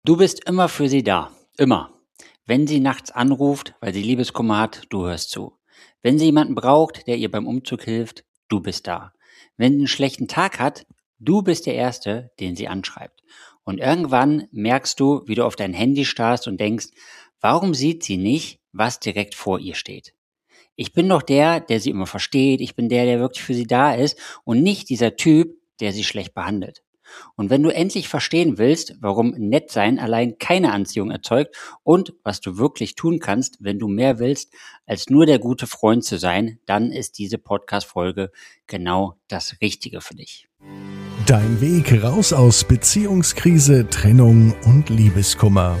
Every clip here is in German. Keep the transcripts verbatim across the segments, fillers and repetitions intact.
Du bist immer für sie da. Immer. Wenn sie nachts anruft, weil sie Liebeskummer hat, du hörst zu. Wenn sie jemanden braucht, der ihr beim Umzug hilft, du bist da. Wenn sie einen schlechten Tag hat, du bist der Erste, den sie anschreibt. Und irgendwann merkst du, wie du auf dein Handy starrst und denkst, warum sieht sie nicht, was direkt vor ihr steht? Ich bin doch der, der sie immer versteht. Ich bin der, der wirklich für sie da ist und nicht dieser Typ, der sie schlecht behandelt. Und wenn du endlich verstehen willst, warum nett sein allein keine Anziehung erzeugt und was du wirklich tun kannst, wenn du mehr willst, als nur der gute Freund zu sein, dann ist diese Podcast-Folge genau das Richtige für dich. Dein Weg raus aus Beziehungskrise, Trennung und Liebeskummer.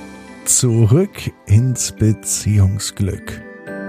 Zurück ins Beziehungsglück.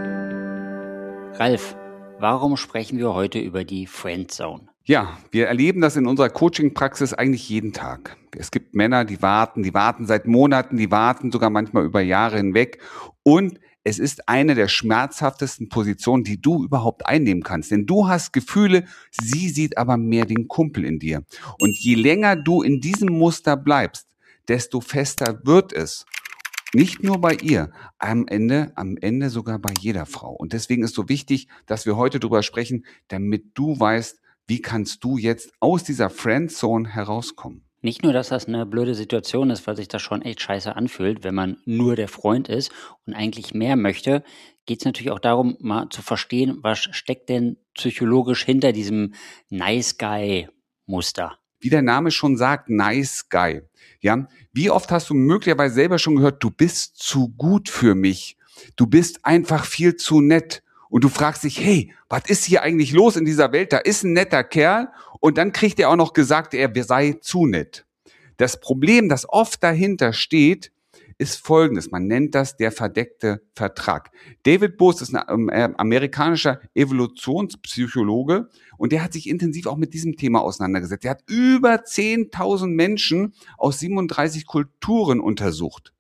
Ralf, warum sprechen wir heute über die Friendzone? Ja, wir erleben das in unserer Coaching-Praxis eigentlich jeden Tag. Es gibt Männer, die warten, die warten seit Monaten, die warten sogar manchmal über Jahre hinweg. Und es ist eine der schmerzhaftesten Positionen, die du überhaupt einnehmen kannst. Denn du hast Gefühle, sie sieht aber mehr den Kumpel in dir. Und je länger du in diesem Muster bleibst, desto fester wird es. Nicht nur bei ihr, am Ende, am Ende sogar bei jeder Frau. Und deswegen ist so wichtig, dass wir heute darüber sprechen, damit du weißt, wie kannst du jetzt aus dieser Friendzone herauskommen? Nicht nur, dass das eine blöde Situation ist, weil sich das schon echt scheiße anfühlt, wenn man nur der Freund ist und eigentlich mehr möchte, geht es natürlich auch darum, mal zu verstehen, was steckt denn psychologisch hinter diesem Nice Guy-Muster. Wie der Name schon sagt, Nice Guy. Ja, wie oft hast du möglicherweise selber schon gehört, du bist zu gut für mich, du bist einfach viel zu nett. Und du fragst dich, hey, was ist hier eigentlich los in dieser Welt? Da ist ein netter Kerl und dann kriegt er auch noch gesagt, er sei zu nett. Das Problem, das oft dahinter steht, ist folgendes. Man nennt das der verdeckte Vertrag. David Boaz ist ein amerikanischer Evolutionspsychologe und der hat sich intensiv auch mit diesem Thema auseinandergesetzt. Er hat über zehntausend Menschen aus siebenunddreißig Kulturen untersucht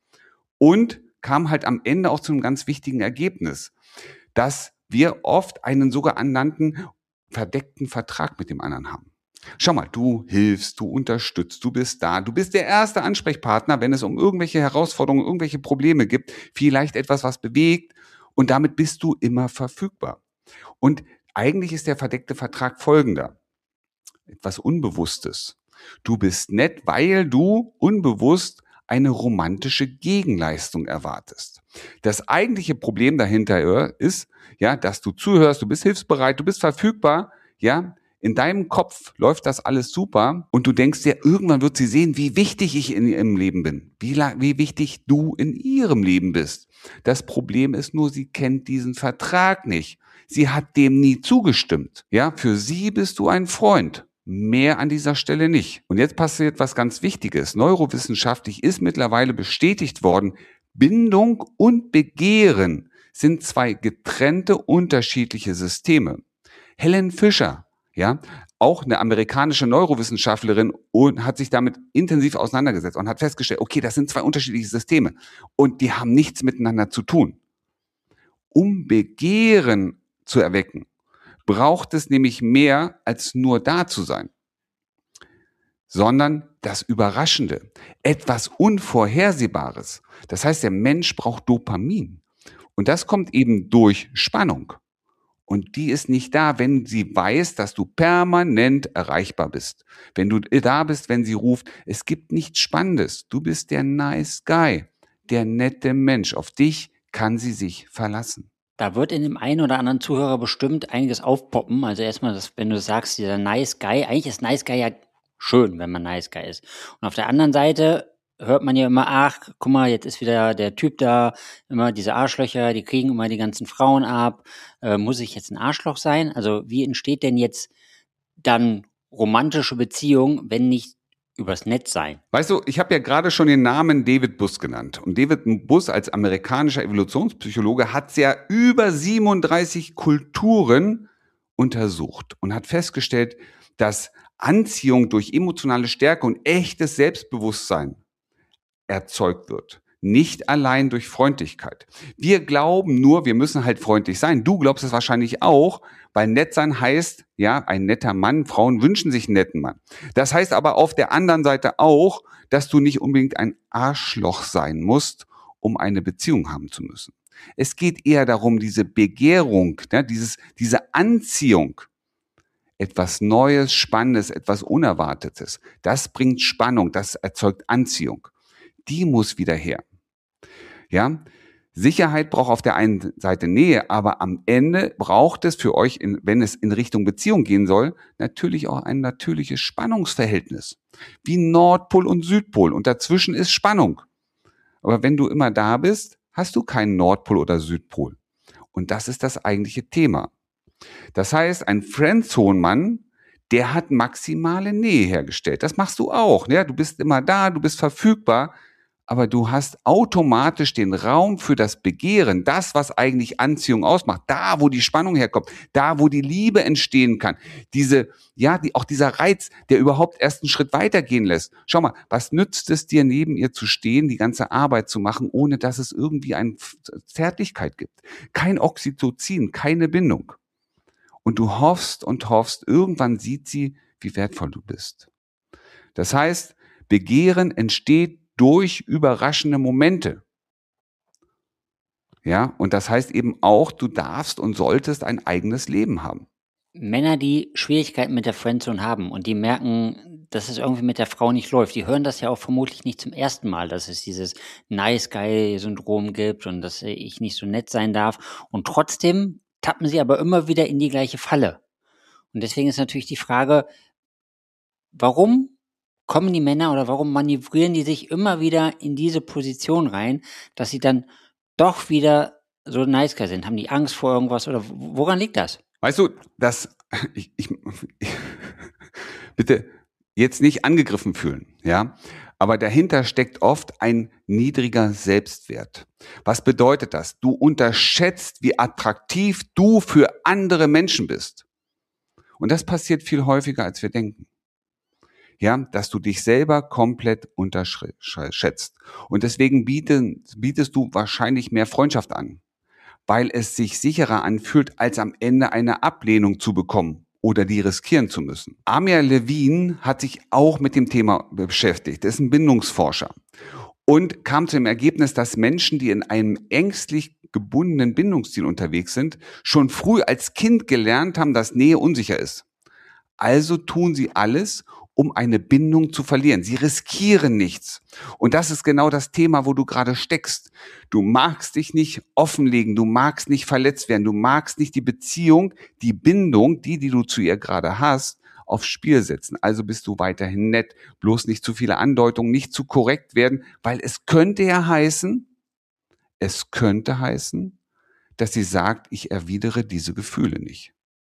und kam halt am Ende auch zu einem ganz wichtigen Ergebnis, dass wir oft einen sogenannten verdeckten Vertrag mit dem anderen haben. Schau mal, du hilfst, du unterstützt, du bist da, du bist der erste Ansprechpartner, wenn es um irgendwelche Herausforderungen, irgendwelche Probleme gibt, vielleicht etwas, was bewegt und damit bist du immer verfügbar. Und eigentlich ist der verdeckte Vertrag folgender, etwas Unbewusstes. Du bist nett, weil du unbewusst eine romantische Gegenleistung erwartest. Das eigentliche Problem dahinter ist, ja, dass du zuhörst, du bist hilfsbereit, du bist verfügbar, ja, in deinem Kopf läuft das alles super und du denkst dir, irgendwann wird sie sehen, wie wichtig ich in ihrem Leben bin, wie, wie wichtig du in ihrem Leben bist. Das Problem ist nur, sie kennt diesen Vertrag nicht. Sie hat dem nie zugestimmt. Ja, für sie bist du ein Freund. Mehr an dieser Stelle nicht. Und jetzt passiert was ganz Wichtiges. Neurowissenschaftlich ist mittlerweile bestätigt worden, Bindung und Begehren sind zwei getrennte, unterschiedliche Systeme. Helen Fisher, ja, auch eine amerikanische Neurowissenschaftlerin, und hat sich damit intensiv auseinandergesetzt und hat festgestellt, okay, das sind zwei unterschiedliche Systeme und die haben nichts miteinander zu tun. Um Begehren zu erwecken, braucht es nämlich mehr als nur da zu sein, sondern das Überraschende, etwas Unvorhersehbares. Das heißt, der Mensch braucht Dopamin und das kommt eben durch Spannung und die ist nicht da, wenn sie weiß, dass du permanent erreichbar bist. Wenn du da bist, wenn sie ruft, es gibt nichts Spannendes. Du bist der Nice Guy, der nette Mensch. Auf dich kann sie sich verlassen. Da wird in dem einen oder anderen Zuhörer bestimmt einiges aufpoppen. Also erstmal, das, wenn du sagst, dieser Nice Guy, eigentlich ist Nice Guy ja schön, wenn man Nice Guy ist. Und auf der anderen Seite hört man ja immer, ach, guck mal, jetzt ist wieder der Typ da, immer diese Arschlöcher, die kriegen immer die ganzen Frauen ab. Äh, muss ich jetzt ein Arschloch sein? Also wie entsteht denn jetzt dann romantische Beziehung, wenn nicht übers Netz sein? Weißt du, ich habe ja gerade schon den Namen David Boaz genannt. Und David Boaz als amerikanischer Evolutionspsychologe hat ja über siebenunddreißig Kulturen untersucht und hat festgestellt, dass Anziehung durch emotionale Stärke und echtes Selbstbewusstsein erzeugt wird. Nicht allein durch Freundlichkeit. Wir glauben nur, wir müssen halt freundlich sein. Du glaubst es wahrscheinlich auch, weil nett sein heißt, ja, ein netter Mann, Frauen wünschen sich einen netten Mann. Das heißt aber auf der anderen Seite auch, dass du nicht unbedingt ein Arschloch sein musst, um eine Beziehung haben zu müssen. Es geht eher darum, diese Begehrung, ne, dieses, diese Anziehung, etwas Neues, Spannendes, etwas Unerwartetes, das bringt Spannung, das erzeugt Anziehung. Die muss wieder her. Ja, Sicherheit braucht auf der einen Seite Nähe, aber am Ende braucht es für euch, in, wenn es in Richtung Beziehung gehen soll, natürlich auch ein natürliches Spannungsverhältnis. Wie Nordpol und Südpol. Und dazwischen ist Spannung. Aber wenn du immer da bist, hast du keinen Nordpol oder Südpol. Und das ist das eigentliche Thema. Das heißt, ein Friendzone-Mann, der hat maximale Nähe hergestellt. Das machst du auch. Ne? Du bist immer da, du bist verfügbar, aber du hast automatisch den Raum für das Begehren, das, was eigentlich Anziehung ausmacht, da, wo die Spannung herkommt, da, wo die Liebe entstehen kann. Diese, ja, die, auch dieser Reiz, der überhaupt erst einen Schritt weitergehen lässt. Schau mal, was nützt es dir, neben ihr zu stehen, die ganze Arbeit zu machen, ohne dass es irgendwie eine Zärtlichkeit gibt? Kein Oxytocin, keine Bindung. Und du hoffst und hoffst, irgendwann sieht sie, wie wertvoll du bist. Das heißt, Begehren entsteht durch überraschende Momente. Ja, und das heißt eben auch, du darfst und solltest ein eigenes Leben haben. Männer, die Schwierigkeiten mit der Friendzone haben und die merken, dass es irgendwie mit der Frau nicht läuft, die hören das ja auch vermutlich nicht zum ersten Mal, dass es dieses Nice-Guy-Syndrom gibt und dass ich nicht so nett sein darf. Und trotzdem tappen sie aber immer wieder in die gleiche Falle. Und deswegen ist natürlich die Frage, warum kommen die Männer oder warum manövrieren die sich immer wieder in diese Position rein, dass sie dann doch wieder so nice guy sind? Haben die Angst vor irgendwas oder woran liegt das? Weißt du, das, ich, ich, ich bitte jetzt nicht angegriffen fühlen, ja? Aber dahinter steckt oft ein niedriger Selbstwert. Was bedeutet das? Du unterschätzt, wie attraktiv du für andere Menschen bist. Und das passiert viel häufiger, als wir denken. Ja, dass du dich selber komplett unterschätzt. Und deswegen bietest, bietest du wahrscheinlich mehr Freundschaft an, weil es sich sicherer anfühlt, als am Ende eine Ablehnung zu bekommen oder die riskieren zu müssen. Amir Levine hat sich auch mit dem Thema beschäftigt. Er ist ein Bindungsforscher und kam zu dem Ergebnis, dass Menschen, die in einem ängstlich gebundenen Bindungsstil unterwegs sind, schon früh als Kind gelernt haben, dass Nähe unsicher ist. Also tun sie alles, um eine Bindung zu verlieren. Sie riskieren nichts. Und das ist genau das Thema, wo du gerade steckst. Du magst dich nicht offenlegen, du magst nicht verletzt werden, du magst nicht die Beziehung, die Bindung, die, die du zu ihr gerade hast, aufs Spiel setzen. Also bist du weiterhin nett, bloß nicht zu viele Andeutungen, nicht zu korrekt werden, weil es könnte ja heißen, es könnte heißen, dass sie sagt, ich erwidere diese Gefühle nicht.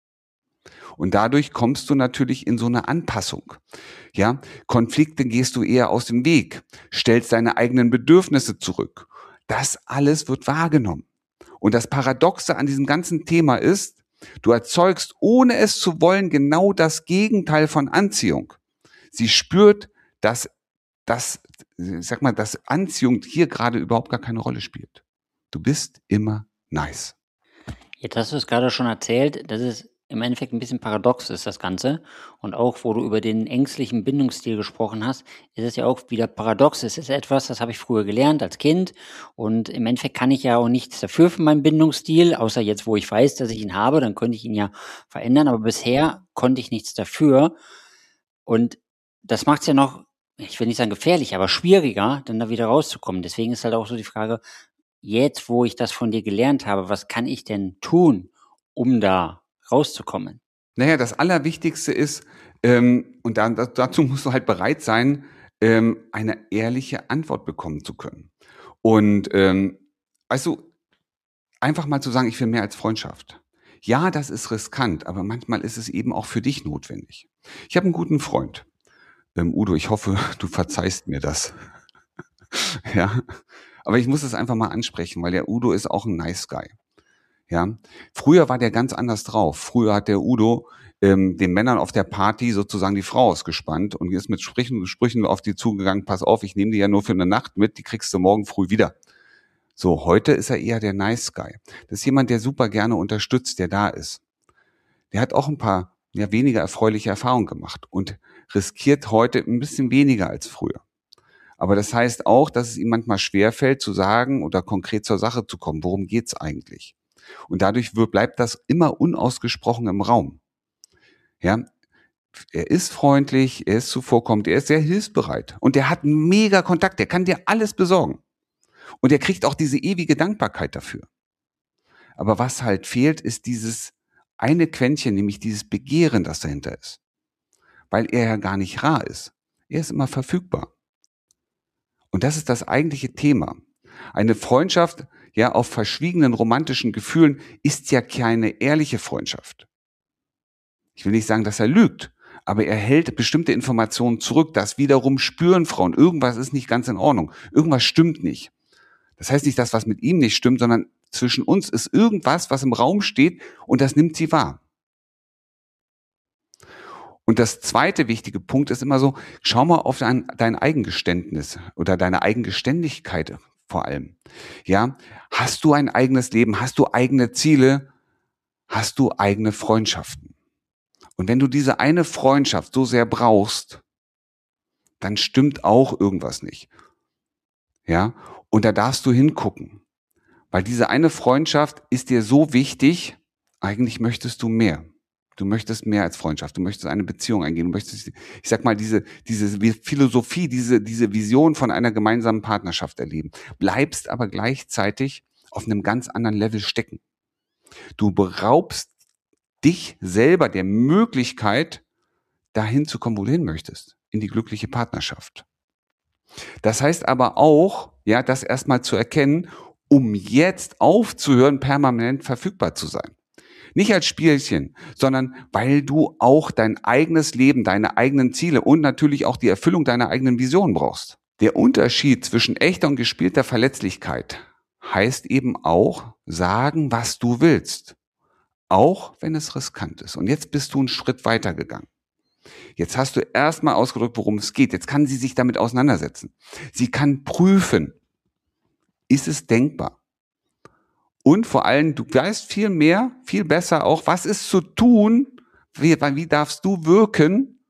Und dadurch kommst du natürlich in so eine Anpassung. Ja, Konflikte gehst du eher aus dem Weg, stellst deine eigenen Bedürfnisse zurück. Das alles wird wahrgenommen. Und das Paradoxe an diesem ganzen Thema ist, du erzeugst, ohne es zu wollen, genau das Gegenteil von Anziehung. Sie spürt, dass das, ich sag mal, dass Anziehung hier gerade überhaupt gar keine Rolle spielt. Du bist immer nice. Jetzt hast du es gerade schon erzählt, dass es im Endeffekt ein bisschen paradox ist, das Ganze. Und auch, wo du über den ängstlichen Bindungsstil gesprochen hast, ist es ja auch wieder paradox. Es ist etwas, das habe ich früher gelernt als Kind. Und im Endeffekt kann ich ja auch nichts dafür für meinen Bindungsstil, außer jetzt, wo ich weiß, dass ich ihn habe, dann könnte ich ihn ja verändern. Aber bisher konnte ich nichts dafür. Und das macht es ja noch, ich will nicht sagen gefährlich, aber schwieriger, dann da wieder rauszukommen. Deswegen ist halt auch so die Frage, jetzt, wo ich das von dir gelernt habe, was kann ich denn tun, um da rauszukommen? Naja, das Allerwichtigste ist, ähm, und dann, dazu musst du halt bereit sein, ähm, eine ehrliche Antwort bekommen zu können. Und ähm, also einfach mal zu sagen, ich will mehr als Freundschaft. Ja, das ist riskant, aber manchmal ist es eben auch für dich notwendig. Ich habe einen guten Freund, ähm, Udo, ich hoffe, du verzeihst mir das. Ja, aber ich muss es einfach mal ansprechen, weil der Udo ist auch ein nice guy. Ja, früher war der ganz anders drauf. Früher hat der Udo ähm, den Männern auf der Party sozusagen die Frau ausgespannt und ist mit Sprüchen, Sprüchen auf die zugegangen, pass auf, ich nehme die ja nur für eine Nacht mit, die kriegst du morgen früh wieder. So, heute ist er eher der Nice Guy. Das ist jemand, der super gerne unterstützt, der da ist. der hat auch ein paar ja, weniger erfreuliche Erfahrungen gemacht und riskiert heute ein bisschen weniger als früher. Aber das heißt auch, dass es ihm manchmal schwerfällt zu sagen oder konkret zur Sache zu kommen. Worum geht's eigentlich? Und dadurch wird, bleibt das immer unausgesprochen im Raum. Ja, er ist freundlich, er ist zuvorkommend, er ist sehr hilfsbereit und er hat mega Kontakt, der kann dir alles besorgen. Und er kriegt auch diese ewige Dankbarkeit dafür. Aber was halt fehlt, ist dieses eine Quäntchen, nämlich dieses Begehren, das dahinter ist. Weil er ja gar nicht rar ist. Er ist immer verfügbar. Und das ist das eigentliche Thema. Eine Freundschaft, ja, auf verschwiegenen romantischen Gefühlen ist ja keine ehrliche Freundschaft. Ich will nicht sagen, dass er lügt, aber er hält bestimmte Informationen zurück. Das wiederum spüren Frauen. Irgendwas ist nicht ganz in Ordnung. Irgendwas stimmt nicht. Das heißt nicht, dass was mit ihm nicht stimmt, sondern zwischen uns ist irgendwas, was im Raum steht und das nimmt sie wahr. Und das zweite wichtige Punkt ist immer so, schau mal auf dein, dein Eigengeständnis oder deine Eigengeständigkeit vor allem. Ja, hast du ein eigenes Leben? Hast du eigene Ziele? Hast du eigene Freundschaften? Und wenn du diese eine Freundschaft so sehr brauchst, dann stimmt auch irgendwas nicht. Ja, und da darfst du hingucken. Weil diese eine Freundschaft ist dir so wichtig, eigentlich möchtest du mehr. Du möchtest mehr als Freundschaft, du möchtest eine Beziehung eingehen, du möchtest, ich sag mal, diese, diese Philosophie, diese, diese Vision von einer gemeinsamen Partnerschaft erleben, bleibst aber gleichzeitig auf einem ganz anderen Level stecken. Du beraubst dich selber der Möglichkeit, dahin zu kommen, wo du hin möchtest, in die glückliche Partnerschaft. Das heißt aber auch, ja, das erstmal zu erkennen, um jetzt aufzuhören, permanent verfügbar zu sein. Nicht als Spielchen, sondern weil du auch dein eigenes Leben, deine eigenen Ziele und natürlich auch die Erfüllung deiner eigenen Vision brauchst. Der Unterschied zwischen echter und gespielter Verletzlichkeit heißt eben auch, sagen, was du willst. Auch wenn es riskant ist. Und jetzt bist du einen Schritt weiter gegangen. Jetzt hast du erstmal ausgedrückt, worum es geht. Jetzt kann sie sich damit auseinandersetzen. Sie kann prüfen, ist es denkbar? Und vor allem, du weißt viel mehr, viel besser auch, was ist zu tun, wie, wie darfst du wirken,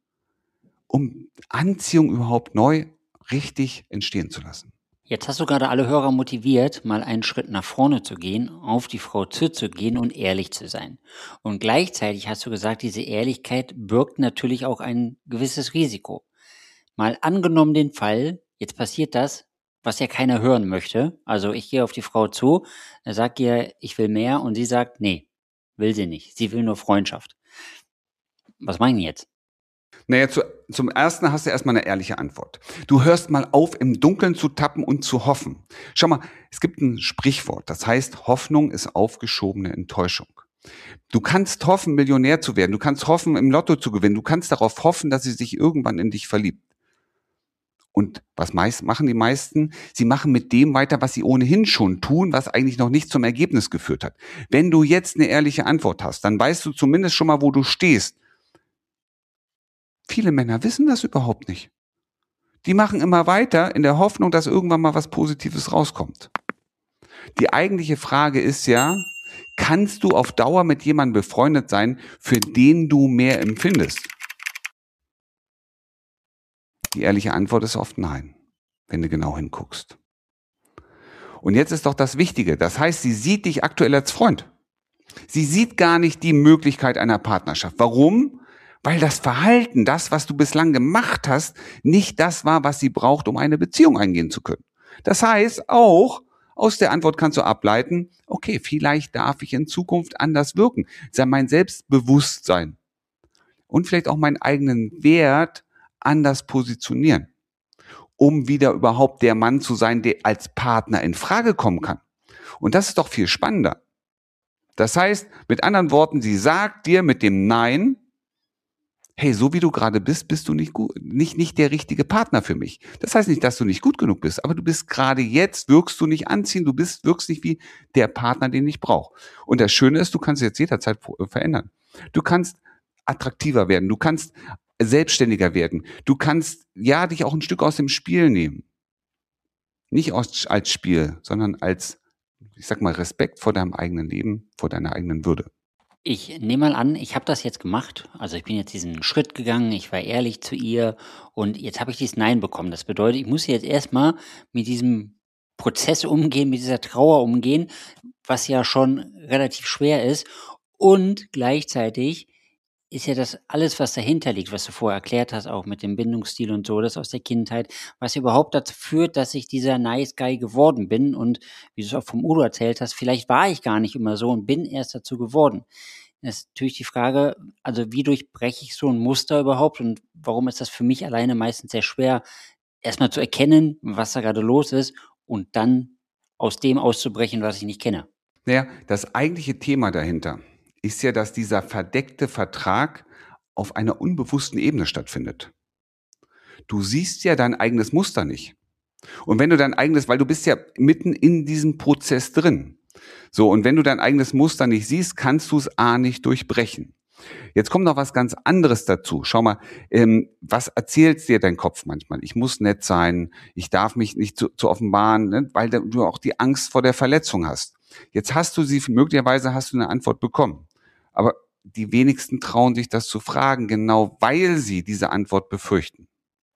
um Anziehung überhaupt neu richtig entstehen zu lassen. Jetzt hast du gerade alle Hörer motiviert, mal einen Schritt nach vorne zu gehen, auf die Frau zuzugehen und ehrlich zu sein. Und gleichzeitig hast du gesagt, diese Ehrlichkeit birgt natürlich auch ein gewisses Risiko. Mal angenommen den Fall, jetzt passiert das, was ja keiner hören möchte. Also ich gehe auf die Frau zu, sage ihr, ich will mehr und sie sagt, nee, will sie nicht. Sie will nur Freundschaft. Was meinen die jetzt? Naja, zu, zum Ersten hast du erstmal eine ehrliche Antwort. Du hörst mal auf, im Dunkeln zu tappen und zu hoffen. Schau mal, es gibt ein Sprichwort, das heißt, Hoffnung ist aufgeschobene Enttäuschung. Du kannst hoffen, Millionär zu werden. Du kannst hoffen, im Lotto zu gewinnen. Du kannst darauf hoffen, dass sie sich irgendwann in dich verliebt. Und was meist machen die meisten? Sie machen mit dem weiter, was sie ohnehin schon tun, was eigentlich noch nicht zum Ergebnis geführt hat. Wenn du jetzt eine ehrliche Antwort hast, dann weißt du zumindest schon mal, wo du stehst. Viele Männer wissen das überhaupt nicht. Die machen immer weiter in der Hoffnung, dass irgendwann mal was Positives rauskommt. Die eigentliche Frage ist ja, kannst du auf Dauer mit jemandem befreundet sein, für den du mehr empfindest? Die ehrliche Antwort ist oft nein, wenn du genau hinguckst. Und jetzt ist doch das Wichtige. Das heißt, sie sieht dich aktuell als Freund. Sie sieht gar nicht die Möglichkeit einer Partnerschaft. Warum? Weil das Verhalten, das, was du bislang gemacht hast, nicht das war, was sie braucht, um eine Beziehung eingehen zu können. Das heißt, auch aus der Antwort kannst du ableiten, okay, vielleicht darf ich in Zukunft anders wirken. Sei mein Selbstbewusstsein und vielleicht auch meinen eigenen Wert anders positionieren, um wieder überhaupt der Mann zu sein, der als Partner in Frage kommen kann. Und das ist doch viel spannender. Das heißt, mit anderen Worten, sie sagt dir mit dem Nein, hey, so wie du gerade bist, bist du nicht gut, nicht, nicht der richtige Partner für mich. Das heißt nicht, dass du nicht gut genug bist, aber du bist gerade jetzt, wirkst du nicht anziehend, du bist, wirkst nicht wie der Partner, den ich brauche. Und das Schöne ist, du kannst jetzt jederzeit verändern. Du kannst attraktiver werden, du kannst selbstständiger werden, du kannst, ja, dich auch ein Stück aus dem Spiel nehmen. Nicht aus, als Spiel, sondern als, ich sag mal, Respekt vor deinem eigenen Leben, vor deiner eigenen Würde. Ich nehme mal an, ich habe das jetzt gemacht. Also ich bin jetzt diesen Schritt gegangen, ich war ehrlich zu ihr und jetzt habe ich dieses Nein bekommen. Das bedeutet, ich muss jetzt erstmal mit diesem Prozess umgehen, mit dieser Trauer umgehen, was ja schon relativ schwer ist. Und gleichzeitig ist ja das alles, was dahinter liegt, was du vorher erklärt hast, auch mit dem Bindungsstil und so, das aus der Kindheit, was überhaupt dazu führt, dass ich dieser Nice Guy geworden bin. Und wie du es auch vom Udo erzählt hast, vielleicht war ich gar nicht immer so und bin erst dazu geworden. Das ist natürlich die Frage, also wie durchbreche ich so ein Muster überhaupt und warum ist das für mich alleine meistens sehr schwer, erstmal zu erkennen, was da gerade los ist und dann aus dem auszubrechen, was ich nicht kenne. Naja, das eigentliche Thema dahinter ist ja, dass dieser verdeckte Vertrag auf einer unbewussten Ebene stattfindet. Du siehst ja dein eigenes Muster nicht. Und wenn du dein eigenes, weil du bist ja mitten in diesem Prozess drin. So, und wenn du dein eigenes Muster nicht siehst, kannst du es A nicht durchbrechen. Jetzt kommt noch was ganz anderes dazu. Schau mal, ähm, was erzählt dir dein Kopf manchmal? Ich muss nett sein, ich darf mich nicht zu, zu offenbaren, ne? Weil du auch die Angst vor der Verletzung hast. Jetzt hast du sie, möglicherweise hast du eine Antwort bekommen. Aber die wenigsten trauen sich das zu fragen, genau weil sie diese Antwort befürchten.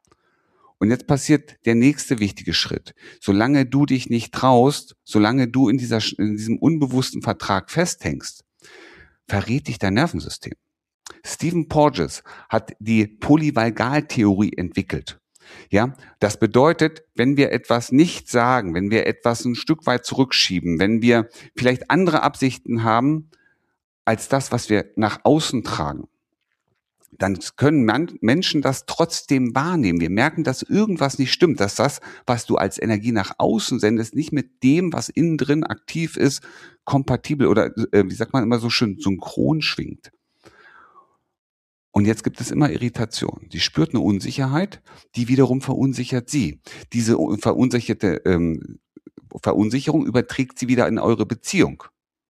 Und jetzt passiert der nächste wichtige Schritt. Solange du dich nicht traust, solange du in, dieser, in diesem unbewussten Vertrag festhängst, verrät dich dein Nervensystem. Stephen Porges hat die Polyvagaltheorie entwickelt. Ja, das bedeutet, wenn wir etwas nicht sagen, wenn wir etwas ein Stück weit zurückschieben, wenn wir vielleicht andere Absichten haben als das, was wir nach außen tragen, dann können man, Menschen das trotzdem wahrnehmen. Wir merken, dass irgendwas nicht stimmt, dass das, was du als Energie nach außen sendest, nicht mit dem, was innen drin aktiv ist, kompatibel oder, äh, wie sagt man immer so schön, synchron schwingt. Und jetzt gibt es immer Irritation. Sie spürt eine Unsicherheit, die wiederum verunsichert sie. Diese verunsicherte ähm, Verunsicherung überträgt sie wieder in eure Beziehung.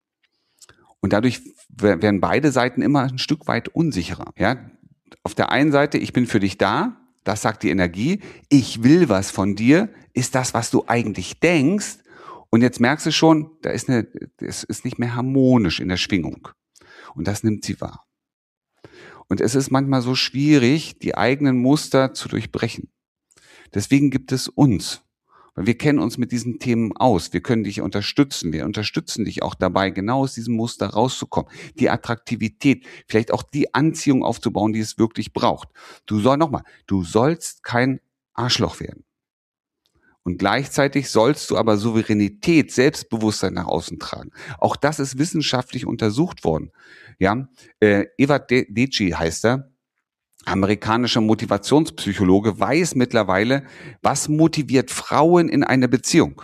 Und dadurch werden beide Seiten immer ein Stück weit unsicherer. Ja? Auf der einen Seite, ich bin für dich da, das sagt die Energie. Ich will was von dir, ist das, was du eigentlich denkst. Und jetzt merkst du schon, da ist eine, es ist nicht mehr harmonisch in der Schwingung. Und das nimmt sie wahr. Und es ist manchmal so schwierig, die eigenen Muster zu durchbrechen. Deswegen gibt es uns. Weil wir kennen uns mit diesen Themen aus. Wir können dich unterstützen. Wir unterstützen dich auch dabei, genau aus diesem Muster rauszukommen. Die Attraktivität, vielleicht auch die Anziehung aufzubauen, die es wirklich braucht. Du soll nochmal, du sollst kein Arschloch werden. Und gleichzeitig sollst du aber Souveränität, Selbstbewusstsein nach außen tragen. Auch das ist wissenschaftlich untersucht worden. Ja, äh, Evert Deci heißt er. Amerikanischer Motivationspsychologe, weiß mittlerweile, was motiviert Frauen in eine Beziehung.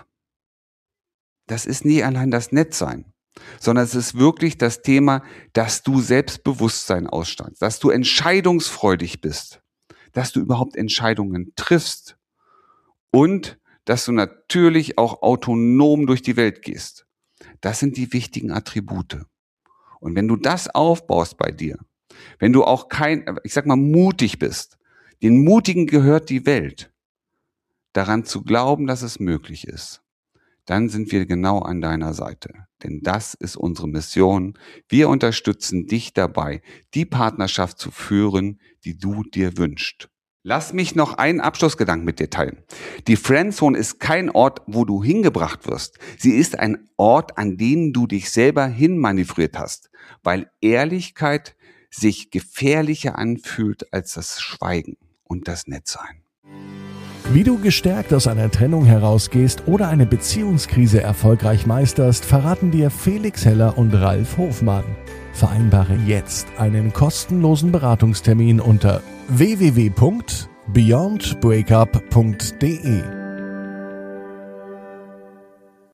Das ist nie allein das Nettsein, sondern es ist wirklich das Thema, dass du Selbstbewusstsein ausstrahlst, dass du entscheidungsfreudig bist, dass du überhaupt Entscheidungen triffst und dass du natürlich auch autonom durch die Welt gehst. Das sind die wichtigen Attribute. Und wenn du das aufbaust bei dir, wenn du auch kein, ich sag mal, mutig bist, den Mutigen gehört die Welt, daran zu glauben, dass es möglich ist, dann sind wir genau an deiner Seite. Denn das ist unsere Mission. Wir unterstützen dich dabei, die Partnerschaft zu führen, die du dir wünschst. Lass mich noch einen Abschlussgedanken mit dir teilen. Die Friendzone ist kein Ort, wo du hingebracht wirst. Sie ist ein Ort, an den du dich selber hinmanövriert hast, weil Ehrlichkeit sich gefährlicher anfühlt als das Schweigen und das Nettsein. Wie du gestärkt aus einer Trennung herausgehst oder eine Beziehungskrise erfolgreich meisterst, verraten dir Felix Heller und Ralf Hofmann. Vereinbare jetzt einen kostenlosen Beratungstermin unter w w w punkt beyond breakup punkt d e.